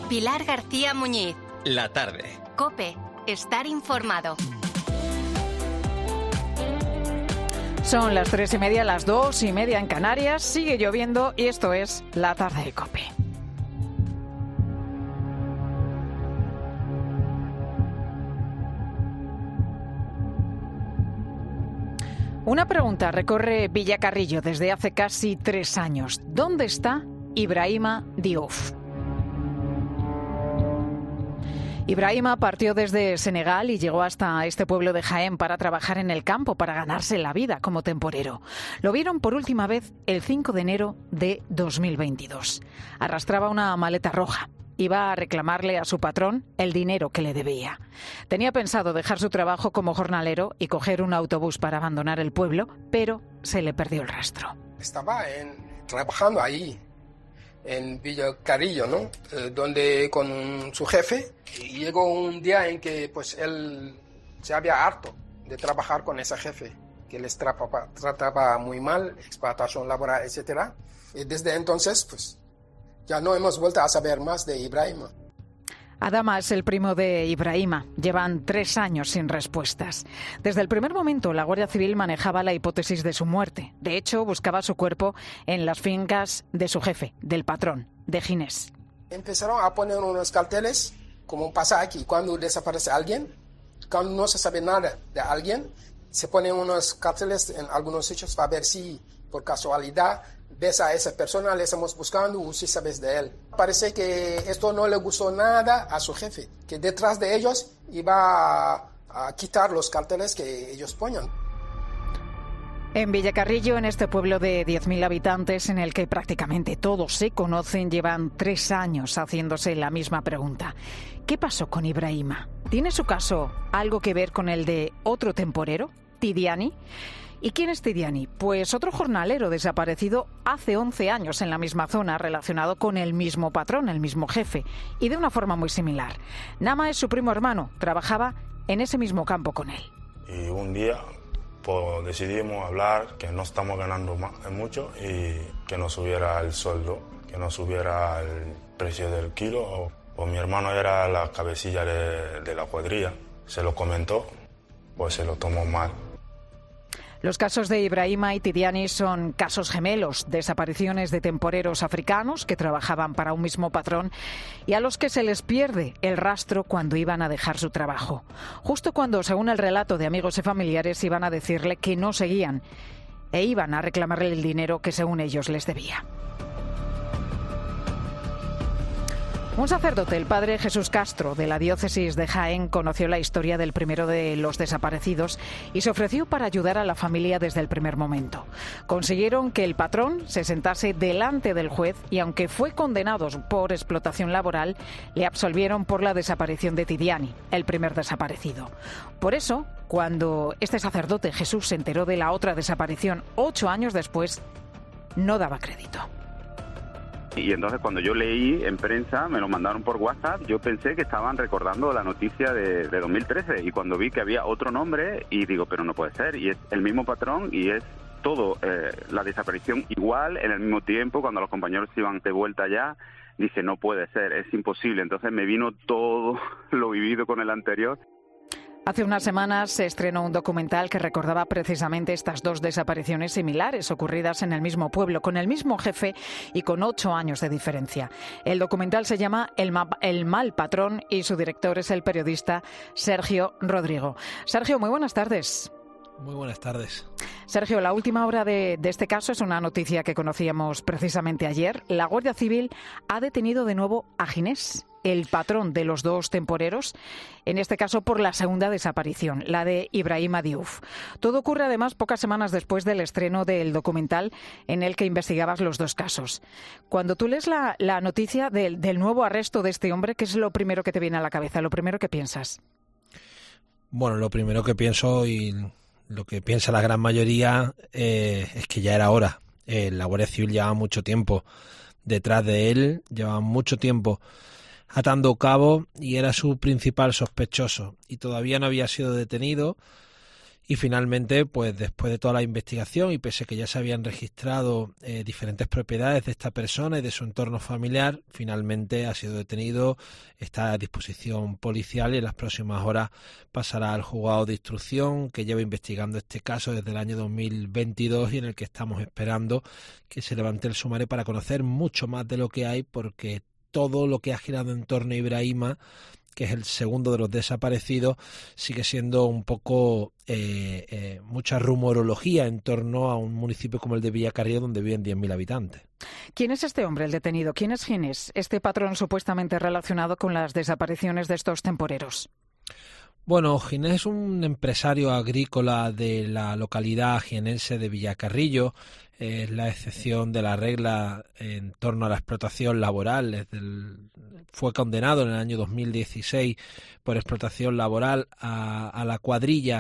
Pilar García Muñiz. La tarde. COPE. Estar informado. Son las 3:30, las 2:30 en Canarias. Sigue lloviendo y esto es La Tarde de COPE. Una pregunta recorre Villacarrillo desde hace casi 3 años. ¿Dónde está Ibrahima Diouf? Ibrahima partió desde Senegal y llegó hasta este pueblo de Jaén para trabajar en el campo, para ganarse la vida como temporero. Lo vieron por última vez el 5 de enero de 2022. Arrastraba una maleta roja. Iba a reclamarle a su patrón el dinero que le debía. Tenía pensado dejar su trabajo como jornalero y coger un autobús para abandonar el pueblo, pero se le perdió el rastro. Estaba trabajando ahí, en Villacarrillo, ¿no? Donde con su jefe, y llegó un día en que pues él se había harto de trabajar con ese jefe, que les trataba muy mal, explotación laboral, etc. Y desde entonces, pues, ya no hemos vuelto a saber más de Ibrahima. Adama es el primo de Ibrahima. Llevan 3 años sin respuestas. Desde el primer momento, la Guardia Civil manejaba la hipótesis de su muerte. De hecho, buscaba su cuerpo en las fincas de su jefe, del patrón, de Ginés. Empezaron a poner unos carteles, como pasa aquí, cuando desaparece alguien, cuando no se sabe nada de alguien, se ponen unos carteles en algunos sitios para ver si, por casualidad, ves a esa persona, le estamos buscando o si sabes de él. Parece que esto no le gustó nada a su jefe, que detrás de ellos iba a quitar los carteles que ellos ponían. En Villacarrillo, en este pueblo de 10.000 habitantes, en el que prácticamente todos se conocen, llevan 3 años haciéndose la misma pregunta. ¿Qué pasó con Ibrahima? ¿Tiene su caso algo que ver con el de otro temporero, Tidiani? ¿Y quién es Tidiani? Pues otro jornalero desaparecido hace 11 años en la misma zona, relacionado con el mismo patrón, el mismo jefe, y de una forma muy similar. Nama es su primo hermano, trabajaba en ese mismo campo con él. Y un día pues, decidimos hablar que no estamos ganando mucho y que nos subiera el sueldo, que nos subiera el precio del kilo. O mi hermano era la cabecilla de la cuadrilla, se lo comentó, pues se lo tomó mal. Los casos de Ibrahima y Tidiani son casos gemelos, desapariciones de temporeros africanos que trabajaban para un mismo patrón y a los que se les pierde el rastro cuando iban a dejar su trabajo. Justo cuando, según el relato de amigos y familiares, iban a decirle que no seguían e iban a reclamarle el dinero que según ellos les debía. Un sacerdote, el padre Jesús Castro, de la diócesis de Jaén, conoció la historia del primero de los desaparecidos y se ofreció para ayudar a la familia desde el primer momento. Consiguieron que el patrón se sentase delante del juez y, aunque fue condenado por explotación laboral, le absolvieron por la desaparición de Tidiani, el primer desaparecido. Por eso, cuando este sacerdote Jesús se enteró de la otra desaparición 8 años después, no daba crédito. Y entonces cuando yo leí en prensa, me lo mandaron por WhatsApp, yo pensé que estaban recordando la noticia de 2013 y cuando vi que había otro nombre y digo, pero no puede ser, y es el mismo patrón y es todo, la desaparición igual en el mismo tiempo, cuando los compañeros se iban de vuelta allá, dije, no puede ser, es imposible. Entonces me vino todo lo vivido con el anterior. Hace unas semanas se estrenó un documental que recordaba precisamente estas 2 desapariciones similares ocurridas en el mismo pueblo, con el mismo jefe y con 8 años de diferencia. El documental se llama El mal patrón y su director es el periodista Sergio Rodrigo. Sergio, muy buenas tardes. Muy buenas tardes. Sergio, la última hora de este caso es una noticia que conocíamos precisamente ayer. La Guardia Civil ha detenido de nuevo a Ginés, el patrón de los 2 temporeros, en este caso por la segunda desaparición, la de Ibrahima Diouf. Todo ocurre además pocas semanas después del estreno del documental en el que investigabas los 2 casos. Cuando tú lees la noticia del nuevo arresto de este hombre, ¿qué es lo primero que te viene a la cabeza, lo primero que piensas? Bueno, lo primero que pienso y lo que piensa la gran mayoría es que ya era hora. La Guardia Civil llevaba mucho tiempo detrás de él, llevaba mucho tiempo atando cabos y era su principal sospechoso y todavía no había sido detenido Y finalmente, pues después de toda la investigación y pese a que ya se habían registrado diferentes propiedades de esta persona y de su entorno familiar, finalmente ha sido detenido, está a disposición policial y en las próximas horas pasará al juzgado de instrucción que lleva investigando este caso desde el año 2022 y en el que estamos esperando que se levante el sumario para conocer mucho más de lo que hay, porque todo lo que ha girado en torno a Ibrahima, que es el segundo de los desaparecidos, sigue siendo un poco mucha rumorología en torno a un municipio como el de Villacarrillo, donde viven 10.000 habitantes. ¿Quién es este hombre, el detenido? ¿Quién es Ginés, este patrón supuestamente relacionado con las desapariciones de estos temporeros? Bueno, Ginés es un empresario agrícola de la localidad jienense de Villacarrillo. Es la excepción de la regla en torno a la explotación laboral. Fue condenado en el año 2016 por explotación laboral a la cuadrilla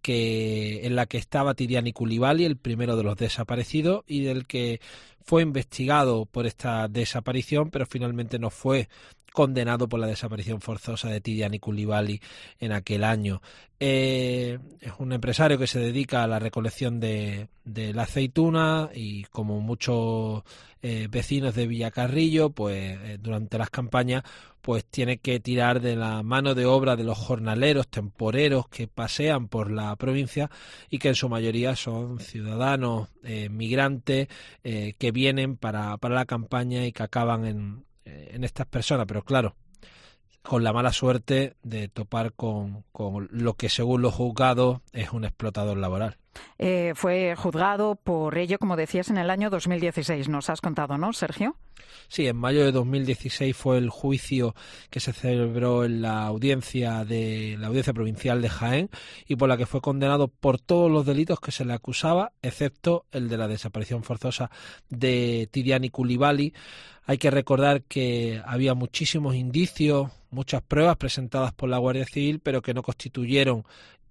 en la que estaba Tidiane Coulibaly, el primero de los desaparecidos, y del que fue investigado por esta desaparición, pero finalmente no fue condenado por la desaparición forzosa de Tidiane Coulibaly en aquel año. Es un empresario que se dedica a la recolección de la aceituna y, como muchos vecinos de Villacarrillo, pues durante las campañas pues tiene que tirar de la mano de obra de los jornaleros temporeros que pasean por la provincia y que en su mayoría son ciudadanos migrantes que vienen para la campaña y que acaban en estas personas, pero claro, con la mala suerte de topar con lo que según los juzgados es un explotador laboral. Fue juzgado por ello, como decías, en el año 2016, nos has contado, ¿no, Sergio? Sí, en mayo de 2016 fue el juicio que se celebró en la audiencia provincial de Jaén y por la que fue condenado por todos los delitos que se le acusaba, excepto el de la desaparición forzosa de Tidiane Coulibaly. Hay que recordar que había muchísimos indicios, muchas pruebas presentadas por la Guardia Civil, pero que no constituyeron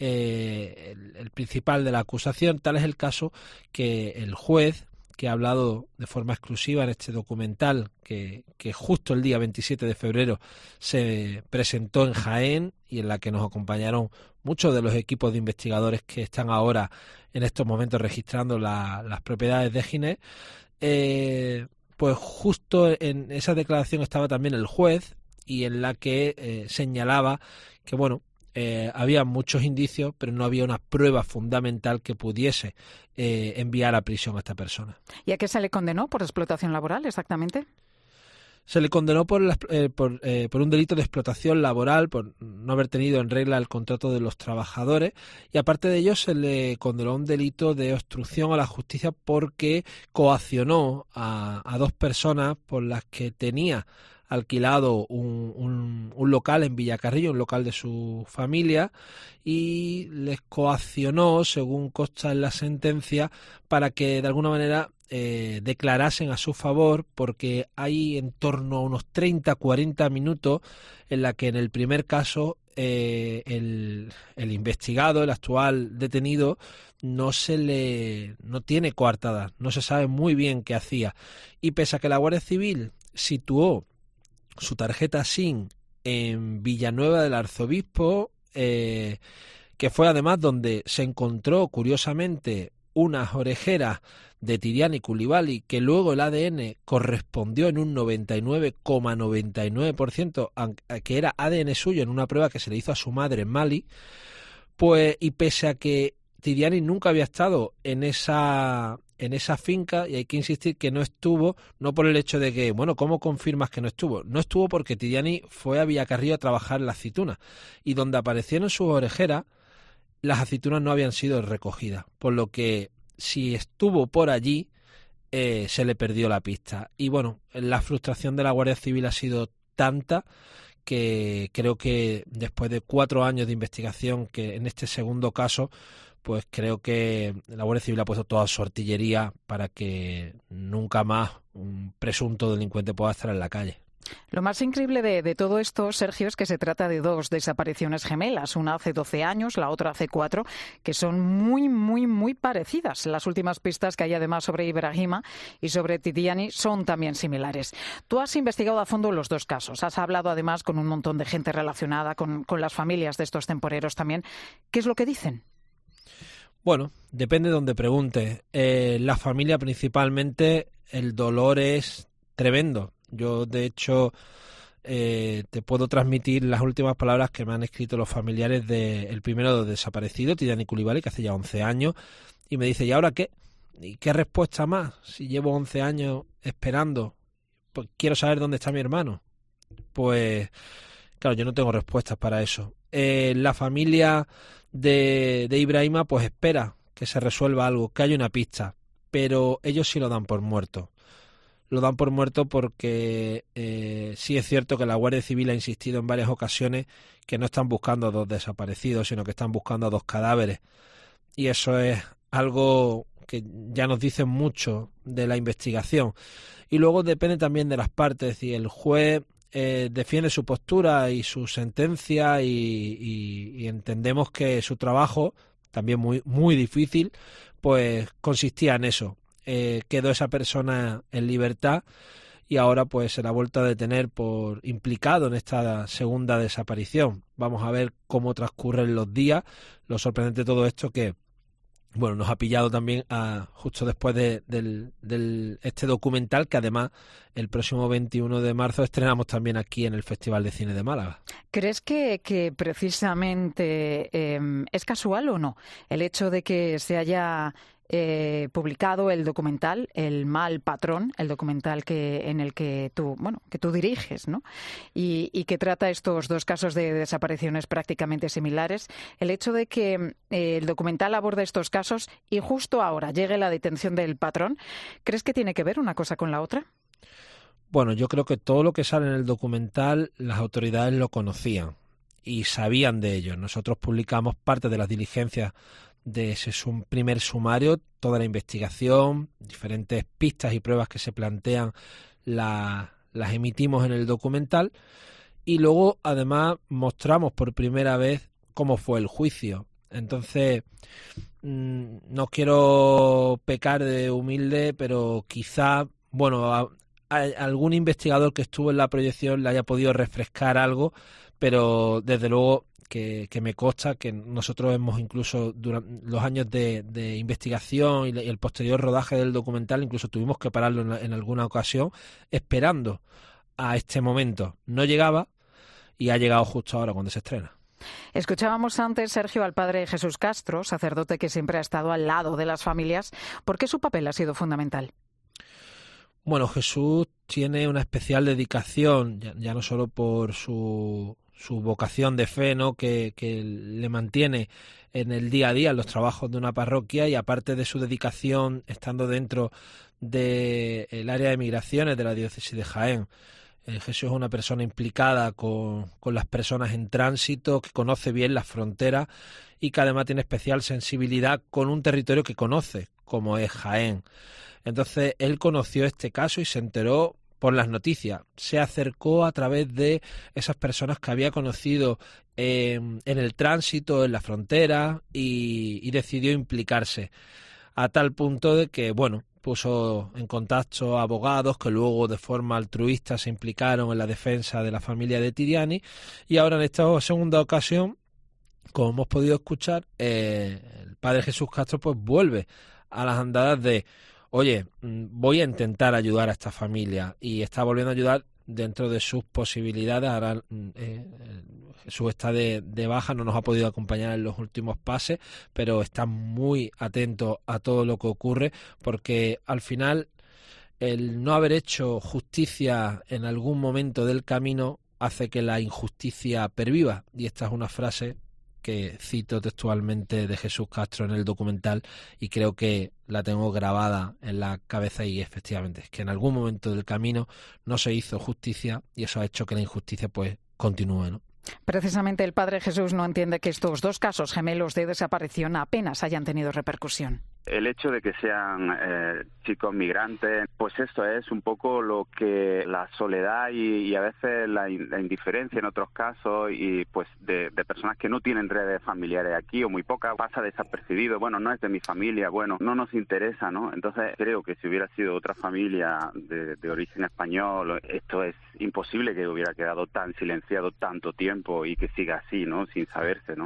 el principal de la acusación. Tal es el caso que el juez, que ha hablado de forma exclusiva en este documental que justo el día 27 de febrero se presentó en Jaén y en la que nos acompañaron muchos de los equipos de investigadores que están ahora en estos momentos registrando las propiedades de Ginés, pues justo en esa declaración estaba también el juez y en la que señalaba que, bueno, había muchos indicios, pero no había una prueba fundamental que pudiese enviar a prisión a esta persona. ¿Y a qué se le condenó por explotación laboral exactamente? Se le condenó por un delito de explotación laboral, por no haber tenido en regla el contrato de los trabajadores, y aparte de ello se le condenó un delito de obstrucción a la justicia porque coaccionó a dos personas por las que tenía alquilado un local en Villacarrillo, un local de su familia, y les coaccionó, según consta en la sentencia, para que de alguna manera declarasen a su favor, porque hay en torno a unos 30-40 minutos en la que en el primer caso el investigado, el actual detenido, no tiene coartada, no se sabe muy bien qué hacía, y pese a que la Guardia Civil situó su tarjeta SIM en Villanueva del Arzobispo, que fue además donde se encontró curiosamente unas orejeras de Tidiane Coulibaly, que luego el ADN correspondió en un 99,99%, que era ADN suyo en una prueba que se le hizo a su madre en Mali, pues, y pese a que Tidiane nunca había estado en esa finca, y hay que insistir que no estuvo, no por el hecho de que, bueno, ¿cómo confirmas que no estuvo? No estuvo porque Tidiane fue a Villacarrillo a trabajar las aceitunas, y donde aparecieron sus orejeras, las aceitunas no habían sido recogidas, por lo que si estuvo por allí, se le perdió la pista. Y bueno, la frustración de la Guardia Civil ha sido tanta que creo que después de 4 años de investigación, que en este segundo caso, pues creo que la Guardia Civil ha puesto toda su artillería para que nunca más un presunto delincuente pueda estar en la calle. Lo más increíble de todo esto, Sergio, es que se trata de 2 desapariciones gemelas, una hace 12 años, la otra hace 4, que son muy, muy, muy parecidas. Las últimas pistas que hay además sobre Ibrahima y sobre Tidiane son también similares. Tú has investigado a fondo los 2 casos, has hablado además con un montón de gente relacionada con las familias de estos temporeros también. ¿Qué es lo que dicen? Bueno, depende de donde preguntes. La familia principalmente, el dolor es tremendo. Yo, de hecho, te puedo transmitir las últimas palabras que me han escrito los familiares del primero desaparecido, Tidjani Coulibaly, que hace ya 11 años, y me dice, ¿y ahora qué? ¿Y qué respuesta más? Si llevo 11 años esperando, pues quiero saber dónde está mi hermano. Pues, claro, yo no tengo respuestas para eso. La familia de Ibrahima pues espera que se resuelva algo, que haya una pista, pero ellos sí lo dan por muerto. Lo dan por muerto porque sí es cierto que la Guardia Civil ha insistido en varias ocasiones que no están buscando a 2 desaparecidos, sino que están buscando a 2 cadáveres. Y eso es algo que ya nos dice mucho de la investigación. Y luego depende también de las partes. Y el juez defiende su postura y su sentencia y entendemos que su trabajo, también muy, muy difícil, pues consistía en eso. Quedó esa persona en libertad y ahora pues se la ha vuelto a detener por implicado en esta segunda desaparición. Vamos a ver cómo transcurren los días. Lo sorprendente de todo esto que bueno, nos ha pillado también justo después de este documental que además el próximo 21 de marzo estrenamos también aquí en el Festival de Cine de Málaga. ¿Crees que precisamente es casual o no el hecho de que se haya publicado el documental El mal patrón, el documental en el que tú diriges, ¿no? Y que trata estos 2 casos de desapariciones prácticamente similares? El hecho de que el documental aborde estos casos y justo ahora llegue la detención del patrón, ¿crees que tiene que ver una cosa con la otra? Bueno, yo creo que todo lo que sale en el documental las autoridades lo conocían y sabían de ello. Nosotros publicamos parte de las diligencias de ese primer sumario, toda la investigación, diferentes pistas y pruebas que se plantean las emitimos en el documental y luego además mostramos por primera vez cómo fue el juicio. Entonces, no quiero pecar de humilde, pero quizá, bueno, a algún investigador que estuvo en la proyección le haya podido refrescar algo, pero desde luego que me consta que nosotros hemos incluso durante los años de investigación y el posterior rodaje del documental incluso tuvimos que pararlo en alguna ocasión esperando a este momento. No llegaba y ha llegado justo ahora cuando se estrena. Escuchábamos antes, Sergio, al padre Jesús Castro, sacerdote que siempre ha estado al lado de las familias. ¿Por qué su papel ha sido fundamental? Bueno, Jesús tiene una especial dedicación, ya no solo por su vocación de fe, ¿no? que le mantiene en el día a día en los trabajos de una parroquia, y aparte de su dedicación estando dentro del área de migraciones de la diócesis de Jaén. Jesús es una persona implicada con las personas en tránsito, que conoce bien las fronteras y que además tiene especial sensibilidad con un territorio que conoce, como es Jaén. Entonces él conoció este caso y se enteró por las noticias. Se acercó a través de esas personas que había conocido en el tránsito, en la frontera, y decidió implicarse a tal punto de que, bueno, puso en contacto a abogados que luego de forma altruista se implicaron en la defensa de la familia de Tidjani, y ahora en esta segunda ocasión, como hemos podido escuchar, el padre Jesús Castro pues vuelve a las andadas de oye, voy a intentar ayudar a esta familia, y está volviendo a ayudar dentro de sus posibilidades. Ahora Jesús está de baja, no nos ha podido acompañar en los últimos pases, pero está muy atento a todo lo que ocurre, porque al final el no haber hecho justicia en algún momento del camino hace que la injusticia perviva, y esta es una frase que cito textualmente de Jesús Castro en el documental y creo que la tengo grabada en la cabeza, y efectivamente es que en algún momento del camino no se hizo justicia y eso ha hecho que la injusticia pues continúe, ¿no? Precisamente el padre Jesús no entiende que estos 2 casos gemelos de desaparición apenas hayan tenido repercusión. El hecho de que sean chicos migrantes, pues esto es un poco lo que la soledad y a veces la indiferencia en otros casos, y pues de personas que no tienen redes familiares aquí o muy pocas, pasa desapercibido. Bueno, no es de mi familia, bueno, no nos interesa, ¿no? Entonces creo que si hubiera sido otra familia de origen español, esto es imposible que hubiera quedado tan silenciado tanto tiempo y que siga así, ¿no? Sin saberse, ¿no?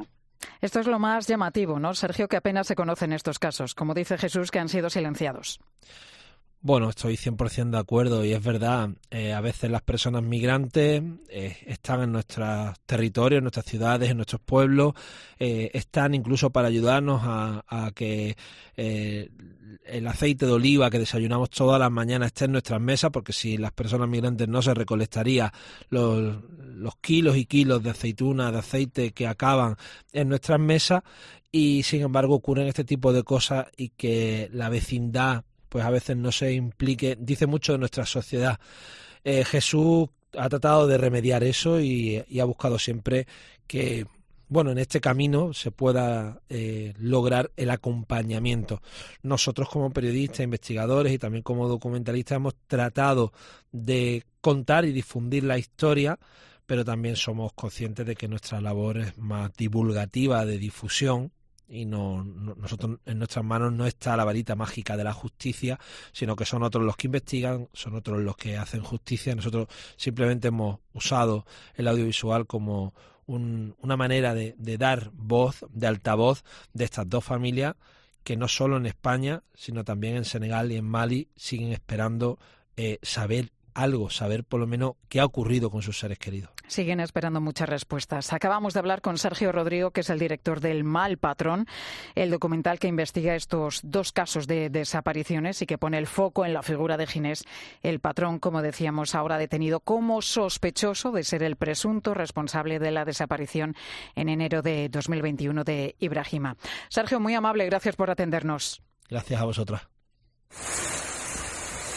Esto es lo más llamativo, ¿no, Sergio? Que apenas se conocen estos casos, como dice Jesús, que han sido silenciados. Bueno, estoy 100% de acuerdo y es verdad, a veces las personas migrantes están en nuestros territorios, en nuestras ciudades, en nuestros pueblos, están incluso para ayudarnos a que el aceite de oliva que desayunamos todas las mañanas esté en nuestras mesas, porque si las personas migrantes no se recolectaría los kilos y kilos de aceituna, de aceite que acaban en nuestras mesas, y sin embargo ocurren este tipo de cosas y que la vecindad pues a veces no se implique, dice mucho de nuestra sociedad. Jesús ha tratado de remediar eso y ha buscado siempre que, bueno, en este camino se pueda lograr el acompañamiento. Nosotros como periodistas, investigadores y también como documentalistas hemos tratado de contar y difundir la historia, pero también somos conscientes de que nuestra labor es más divulgativa, de difusión, y nosotros en nuestras manos no está la varita mágica de la justicia, sino que son otros los que investigan, son otros los que hacen justicia. Nosotros simplemente hemos usado el audiovisual como una manera de dar voz, de altavoz de estas dos familias que no solo en España, sino también en Senegal y en Mali siguen esperando saber algo, saber por lo menos qué ha ocurrido con sus seres queridos. Siguen esperando muchas respuestas. Acabamos de hablar con Sergio Rodrigo, que es el director del Mal Patrón, el documental que investiga estos dos casos de desapariciones y que pone el foco en la figura de Ginés, el patrón, como decíamos, ahora detenido como sospechoso de ser el presunto responsable de la desaparición en enero de 2021 de Ibrahima. Sergio, muy amable, gracias por atendernos. Gracias a vosotras.